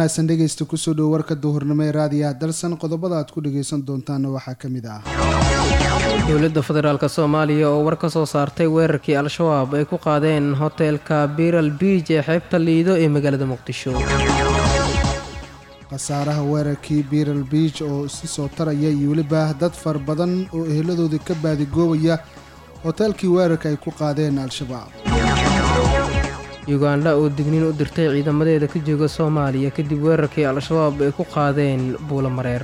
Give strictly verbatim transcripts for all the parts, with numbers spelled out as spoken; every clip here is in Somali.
wanaagsan dhegeysta kusoo dhow warka duhurnimo ee raadiyaha dalsan qodobada aad ku dhageysan doontaana waxaa ka mid ah dowladda federaalk soomaaliya oo war ka soo saartay weerarkii al-shabaab ay ku qaadeen hoteelka biral biij ee xeebta liido ee magaalada muqdisho. khasaaraha weerarkii biral biij oo si soo taraya iyo weliba dad far badan oo eheladooda ka baadigoobaya hoteelkii weerarka ay ku qaadeen al-shabaab. ugandha oo digniin u dirtay ciidamadeeda ka jooga soomaaliya kadib weerarkii al-shabaab ay ku qaadeen buulamareer.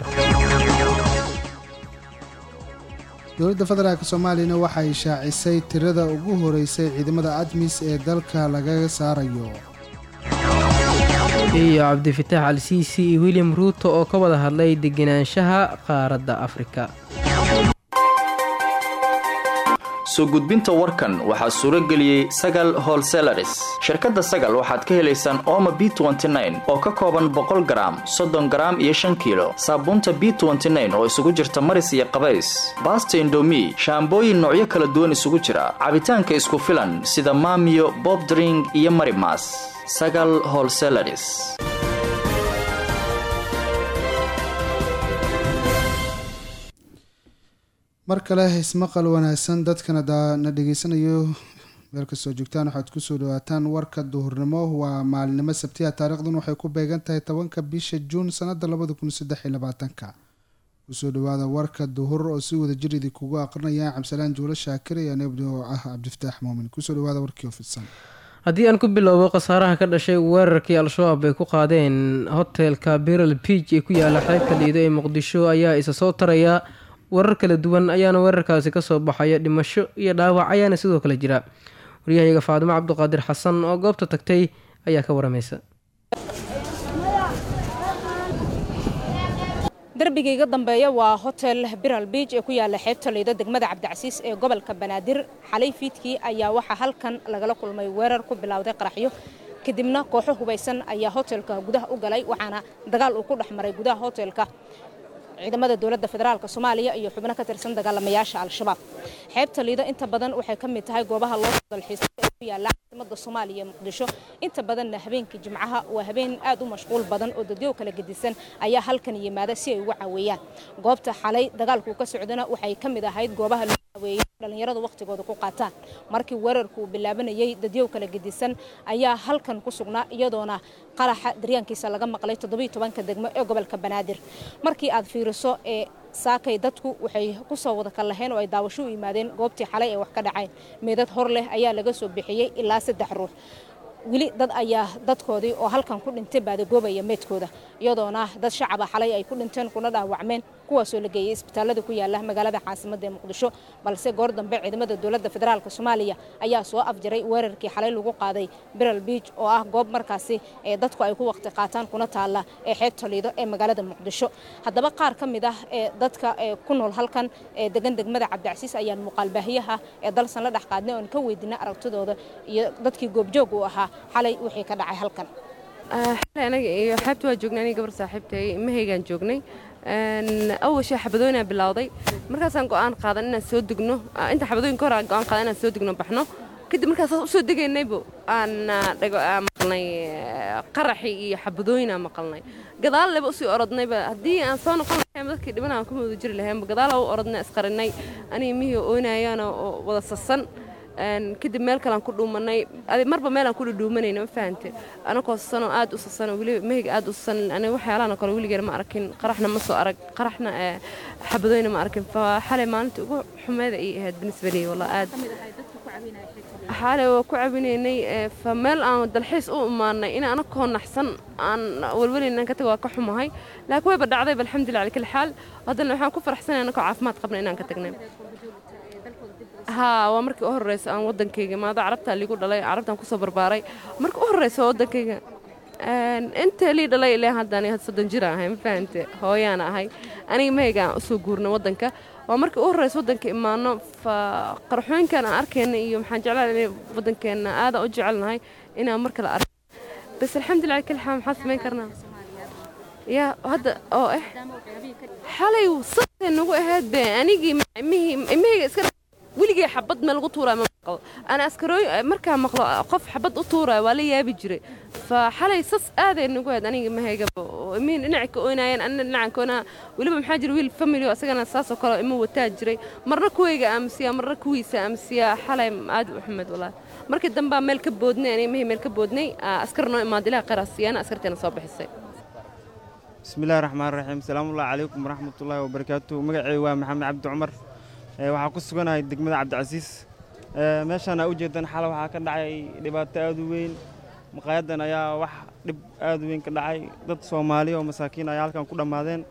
dowladda federaalk soomaaliyana waxay shaacisay tirada ugu horeysay ciidamada admis ee dalka lagaga saarayo. iyo cabdifitaax al-siisi iyo william ruuto oo ka wada hadlay degenaanshaha qaaradda afrika. soo gudbinta warkan waxaa suuro geliyey sagal wholesalers. shirkadda sagal waxaad ka helaysaan ooma b oo ka kooban boqol garaam soddon garaam iyo shan kiilo saabuunta b oo isugu jirta maris iyo qabays baasta indomi shaambooyin noocyo kala duwan isugu jira cabitaanka isku filan sida maamiyo bob dring iyo marimas. sagal wholesalers. mar kale ismaqal wanaagsan dadkana na dhegeysanayo meel kastoo joogtaan waxaad kusoo dhawaataan warka duhurnimo. waa maalinimo sabtiya taariikhdan waxay ku beegan tahay tobanka bisha juun sanada labada kun saddex iyo labaatanka. kusoo dhawaada warka duhur oo si wada jir idin kugu aqrinaya cabdisalaan juulo shaakir iyo anabdi oo ah cabdifataax muumin. kusoo dhawaada warkii oo fidsan. haddii aan ku bilowbo khasaaraha ka dhashay weerarkii al-shabaab ay ku qaadeen hoteelka biral biij ee ku yaala xeebta liido ee muqdisho ayaa isa soo taraya. warar kala duwan ayaana weerarkaasi kasoo baxaya, dhimasho iyo dhaawac ayaana sidoo kale jira. waryahayaga faadimo cabdiqaadir xasan oo goobta tagtay ayaa ka waramaysa. darbiga iga dambeeya waa hotel biral biij ee ku yaala xeebta liido degmada cabdicasiis ee gobolka banaadir. xalay fiidkii ayaa waxaa halkan lagala kulmay weerar ku bilowday qaraxyo, kadibna kooxo hubaysan ayaa hotelka gudaha u galay, waxaana dagaal uu ku dhex maray gudaha hotelka ciidamada dowladda federaalk Soomaaliya iyo xubno ka tirsan dagaalamayaasha al-shabaab. xeebta liido inta badan waxay ka mid tahay goobaha loo dalxiiso ee ku yaala caasimada Soomaaliya Muqdisho. inta badanna habeenkii Jimcaha waa habeen aad u mashquul badan oo dadyo kala gedisan ayaa halkan yimaada si ay ugu caawiyaan. goobta xalay dagaalku ka socdana waxay ka mid ahayd goobaha loo caawiyay dhalinyarada waqtigooda ku qaataan. markii weerarku bilaabanayay dadyo kala gedisan ayaa halkan ku sugnaa, iyadoona qaraxa daryaankiisa laga maqlay toddoba iyo toban degmo ee gobolka Banaadir. markii aad fiiriso ee saakay dadku waxay ku soo wada kalaheen oo ay daawasho u yimaadeen goobtii xalay ee wax ka dhacay. meedad hor leh ayaa laga soo bixiyay ilaa saddex ruux. wili dad ayaa dadkoodii oo halkan ku dhintay baadagoobaya meedkooda, iyadoona dad shacab ah xalay ay ku dhinteen kuna dhaawacmeen, kuwaasoo la geeyay isbitaalada ku yaala magaalada caasimadda ee Muqdisho. balse goor dambe ciidamada dowladda federaalk Soomaaliya ayaa soo afjaray weerarkii xalay lagu qaaday biral biij oo ah goob markaasi ee dadku ay ku waqti qaataan kuna taala ee xeebta liido ee magaalada Muqdisho. haddaba qaar ka mid ah ee dadka ee ku nool halkan ee degan degmada cabdicasiis ayaan muuqaalbaahiyaha ee dalsan la dhex qaadnay oon ka weydiinay aragtidooda iyo dadkii goobjoog u ahaa xalay wixii ka dhacay halkan. xalay anaga iyo xeebta waa joognay, aniga gabar saaxiibtay mahaygaan joognay. awal shay xabadooyna bilowday, markaasaan go'aan qaadan inaan soo degno. inta xabadooyinka hore aan go'aan qaadan inaan soo degno baxno. kadib markaas u soo degaynaybo aan dhago maqalnay qaraxi iyo xabadooyina maqalnay. gadaal leba u sii orodnayba, haddii aan soo noqon lahayn dadkii dhiban aan ku wada jiri lahayn, gadaal u orodnay isqarinay aniga mihii ooynayaan oo wada sasan. kadib meel kale aan ku dhuumanay, marba meel aan ku dhuumanayna, ma fahantay anakoo sano aad u sasano weli mehiga aad u sasan. aniga waxyaalahan kale weligeena ma arkin, qaraxna ma soo arag, qaraxna xabadooyna ma arkin. fa xalay maalintii ugu xumeeda ay ahayd بالنسبه لي والله aad xalay waa ku cabinaynay. fa meel aan dalxiis u imaanay in anakoo naxsan aan walwalina ka tago waa ka xumahay, laakiin wayba dhacday alxamdulilah ala kulli xaal. haddana waxaan ku faraxsanahay anakoo caafimaad qabna inaan ka tagnay. ها ومركي أهرس أنا ودن كيجا ما ذا عرفتها اللي يقول لي عرفتها كوسا برباري مركي أهرس ودن كيجا أنت اللي دلي اللي هاداني هاد صدق جرا هاي فهمت هاي أنا هاي أنا ما يجا أسوق جورنا ودن كا ومركي أهرس ودن كي ما أنا فقرحين كان أركن يوم حنجعل لي ودن كان هذا أجعلنا هاي إنا مركي الأرك بس الحمد لله كل حام حس ما كرنا يا هذا أو إيه حالي وصلت إنه هاد بين أنا جي مه مه إسكر ولقي xabad meel lagu tuuraa ma maqlo ana askarooy markaa maqlo qof xabad u tuuraa waa la yaabi jiray fa xalay sas aaday nagu had aniga ma hayga miin dhinaca ka oynayeen anna dhinaca koona waliba maxaa jira wiil family oo asagana saas oo kale ima wataa jiray marna kuwayga amsiya marna kuwiisa amsiya xalay aad u xumad walaa markii dambe meel ka boodnay aniga ma meel ka boodnay askarno imaadilaa qarasiyana askarteena soo bixisay bismillaahir rahmaanir rahiim salaamu alaykum waraxmatullaahi wabarakaatuh magacaygu waa maxamed cabdi cumar waxaa ku suganahay degmada cabdicasiis meeshaan u jeedan xal waxaa ka dhacay dhibaato aad u weyn maqaayadan ayaa wax dhib aad u weyn ka dhacay dad Soomaali oo masaakiin ayaa halkan ku dhamaadeen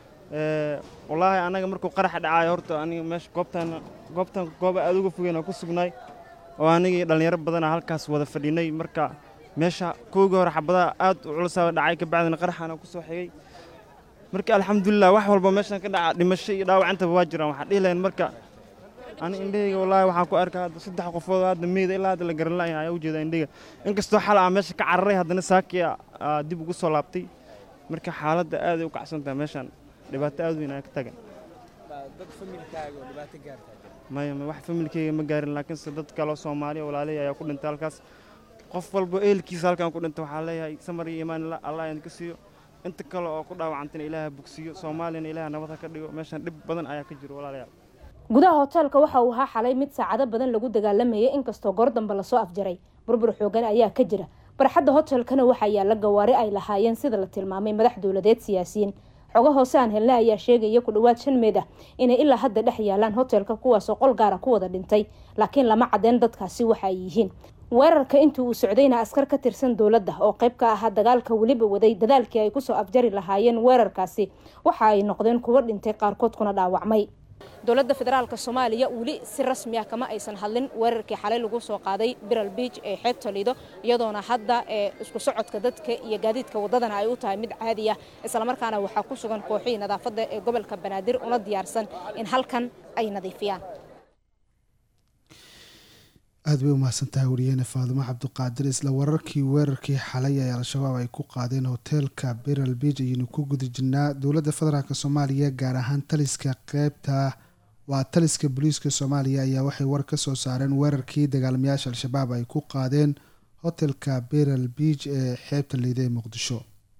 wallaahi anaga markuu qarax dhacay horta aniga meesha goobtan goobtan goob aad uga fogeen ku sugnay oo aniga dhalinyaro badan halkaas wada fadhinay marka meesha kooga hor xabada aad u culus ah dhacay ka bacdina qaraxana ku soo xigay marka alxamdulillah wax walba meeshan ka dhaca dhimasho iyo dhaawacanta waa jiraan waxa dhiileen marka ani indhayga wallaahi waxaan ku arkaa saddex qofood aad meed ilaa aad la garan lahayn ayaa u jeeda indhayga inkastoo xal ah meesha ka cararay haddana saakiya dib ugu soo laabtay marka xaaladda aad ay u kacsantahay meeshan dhibaato aad weyn ayaa ka tagan dad familkaaga oo dhibaato gaartay maya wax familkayga ma gaarin laakiin se dad kale oo Soomaali walaalay ayaa ku dhintay halkaas qof walba eelkiisa halkan ku dhintay waxaa leeyahay samar iyo iimaan Allah aan ka siiyo inta kale oo ku dhaawacantay Ilaahay bogsiyo Soomaaliina Ilaahay nabad ka dhigo meeshan dhib badan ayaa ka jiro walaalayaal gudaha hotelka waxa uu ahaa xalay mid saacado badan lagu dagaalamayay inkastoo goor dambe la soo afjaray burbur xoogan ayaa ka jira barxadda hotelkana waxa yaala gawaari ay lahaayeen sida la tilmaamay madax dawladeed siyaasiyiin xogo hoose aan helnay ayaa sheegaya ku dhawaad shan meed ah inay ilaa hadda dhex yaalaan hotelka kuwaas oo qol gaar ah ku wada dhintay laakiin lama cadeen dadkaasi waxa ay yihiin weerarka intii uu socdayna askar ka tirsan dawladda oo qayb ka ah dagaalka waliba waday dadaalkii ay ku soo afjari lahaayeen weerarkaasi waxa ay noqdeen kuwa dhintay qaarkood kuna dhaawacmay dawladda federaalka Soomaaliya wali si rasmi ah kama aysan hadlin weerarkii xalay lagu soo qaaday Biral Beach ee xeebta Lido iyadoona hadda ee isku socodka dadka iyo gaadiidka wadadana ay u tahay mid caadi ah isla markaana waxa ku sugan kooxihii nadaafadda ee gobolka Banaadir una diyaarsan in halkan ay nadiifiyaan aad bay u mahadsantahay wariyeena Faadumo Cabdiqaadir isla wararkii weerarkii xalay ee al-shabaab ay ku qaadeen hotelka Biral Beach aynu ku guda jirnaa dowladda federaalka Soomaaliya gaar ahaan taliska qaybta waa taliska booliiska Soomaaliya ayaa waxay war ka soo saareen weerarkii dagaalamayaasha al-shabaab ay ku qaadeen hotelka Biral Beach ee xeebta Lido ee Muqdisho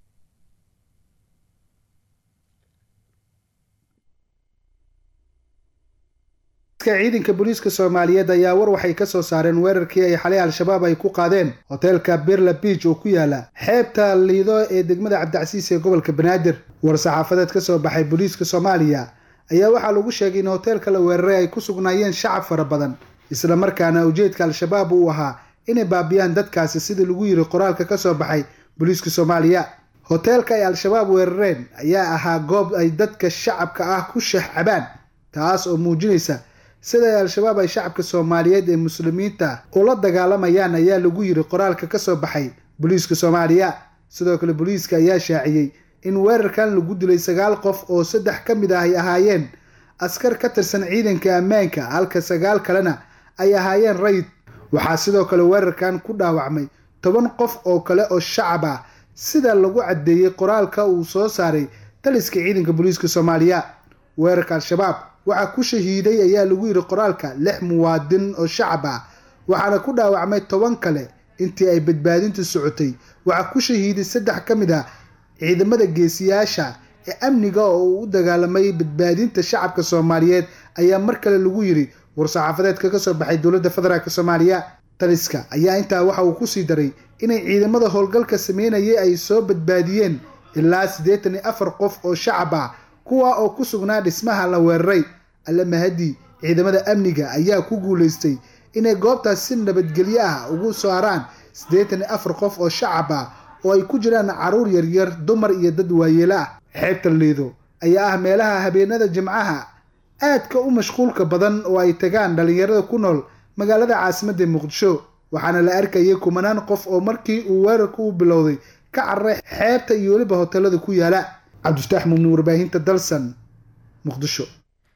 ciidanka booliiska Soomaaliyeed ayaa war waxay ka soo saareen weerarkii ay xalay al-shabaab ay ku qaadeen hotelka Biral Beach oo ku yaala xeebta Lido ee degmada Cabdicasiis ee gobolka Banaadir war saxaafadeed ka soo baxay booliiska Soomaaliya ayaa waxaa lagu sheegay in hotelka la weeraray ay ku sugnaayeen shacab fara badan isla markaana ujeedka al-shabaab uu ahaa inay baabiyaan dadkaasi sida lagu yiri qoraalka ka soo baxay booliiska Soomaaliya hotelka ay al-shabaab weerareen ayaa ahaa goob ay dadka shacabka ah ku shaxabaan taas oo muujinaysa sida al-shabaab ay shacabka Soomaaliyeed ee muslimiinta oo la dagaalamayaan ayaa lagu yiri qoraalka ka soo baxay booliiska Soomaaliya sidoo kale booliiska ayaa shaaciyay in weerarkan lagu dilay sagaal qof oo saddex ka mid ah ay ahaayeen askar ka tirsan ciidanka ammaanka halka sagaal kalena ay ahaayeen rayid waxaa sidoo kale weerarkan ku dhaawacmay toban qof oo kale oo shacab ah sida lagu cadeeyay qoraalka uu soo saaray taliska ciidanka booliiska Soomaaliya weerarka al-shabaab waxa ku shahiiday ayaa lagu yiri qoraalka lix muwaadin oo shacab ah waxaana ku dhaawacmay toban kale intii ay badbaadintu socotay waxa ku shahiiday saddex ka mid ah ciidamada geesiyaasha ee amniga oo u dagaalamay badbaadinta shacabka Soomaaliyeed ayaa mar kale lagu yiri war saxaafadeedka ka soo baxay dowladda federaalka Soomaaliya taliska ayaa intaa waxa uu ku sii daray inay ciidamada howlgalka sameynayay ay soo badbaadiyeen ilaa siddeetan iyo afar qof oo shacab ah kuwa oo ku sugnaa dhismaha la weeraray alla mahadi ciidamada amniga ayaa ku guuleystay inay goobtaas si nabadgelyo ah ugu saaraan siddeetan iyo afar qof oo shacab ah oo ay ku jiraan caruur yar yar dumar iyo dad waayeela ah xeebta Lido ayaa ah meelaha habeenada jimcaha aadka u mashquulka badan oo ay tagaan dhalinyarada ku nool magaalada caasimadda Muqdisho waxaana la arkayay kumanaan qof oo markii uu weerarku u bilowday ka carray xeebta iyo waliba hoteelada ku yaala cabdifataax mumni warbaahinta dalsan Muqdisho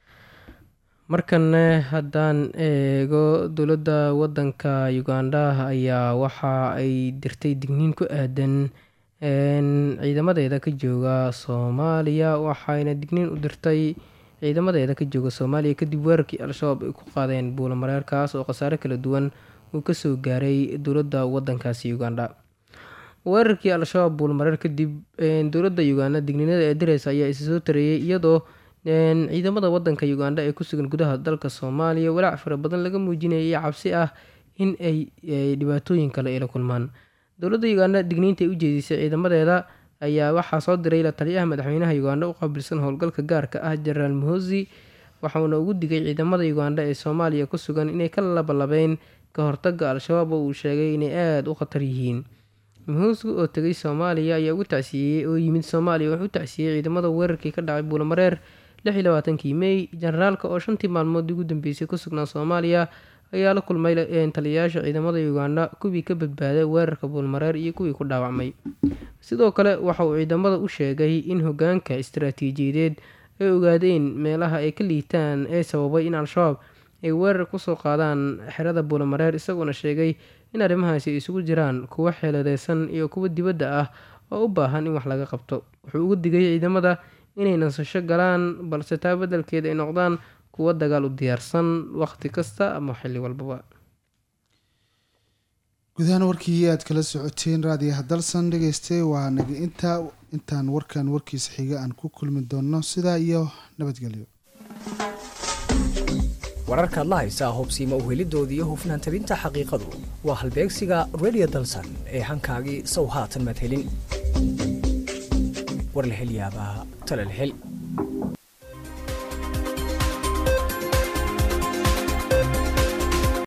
markan haddaan eego dowladda waddanka Uganda ayaa waxa ay dirtay digniin ku aadan ciidamadeeda ka jooga Soomaaliya waxayna digniin u dirtay ciidamadeeda ka jooga soomaaliya kadib weerarkii al-shabaab ay ku qaadeen buulamareer kaas oo khasaare kala duwan uu kasoo gaaray dowladda wadankaasi uganda. weerarkii al-shabaab buulmareer kadib dowladda uganda digniinada ee direysa ayaa isa soo tareeyay iyadoo ciidamada wadanka uganda ee kusugan gudaha dalka soomaaliya walaac fara badan laga muujinayay cabsi ah in ay dhibaatooyin kale ay la kulmaan. dowladda uganda digniinta ay u jeedisay ciidamadeeda ayaa waxaa soo diray la taliyaha madaxweynaha uganda u qaabilsan howlgalka gaarka ah jenaraal muhozi waxauna ugu digay ciidamada uganda ee soomaaliya ku sugan inay ka labalabeen ka hortaga al-shabaab oo uu sheegay inay aada u khatar yihiin. muhozi oo tegay soomaaliya ayaa ugu tacsiiyey oo yimid soomaaliya wuxuu u tacsiiyey ciidamada weerarkii ka dhacay buulamareer lix iyo labaatankii mey. jenaraalka oo shantii maalmood ugu dambeysay ku sugnaa soomaaliya ayaa la kulmay taliyayaasha ciidamada uganda kuwii ka badbaaday weerarka buulmareer iyo kuwii ku dhaawacmay. sidoo kale waxa uu ciidamada u sheegay in hogaanka istaraatiijiyadeed ay ogaadeen meelaha ay ka liitaan ee sababay in al-shabaab ay weerar kusoo qaadaan xerada buulamareer isagoona sheegay in arrimahaasi isugu jiraan kuwo xeeladeysan iyo kuwo dibadda ah oo u baahan in wax laga qabto. wuxuu uga digay ciidamada inay nasasho galaan balse taa beddelkeeda ay noqdaan kuwo dagaal u diyaarsan waqti kasta ama xilli walbaba. gudahaan warkii aad kala socoteen raadiyaha dalsan dhegeyste waa naga inta intaan warkan warkiisa xiga aan ku kulmi doonno sidaa iyo nabadgelyo. wararkaad la haysaa hubsiima u helidoodii iyo hufnaan tabinta xaqiiqadu waa halbeegsiga radio dalsan ee hankaagii sow haatan maad helin war la hel yaabaa tala la hel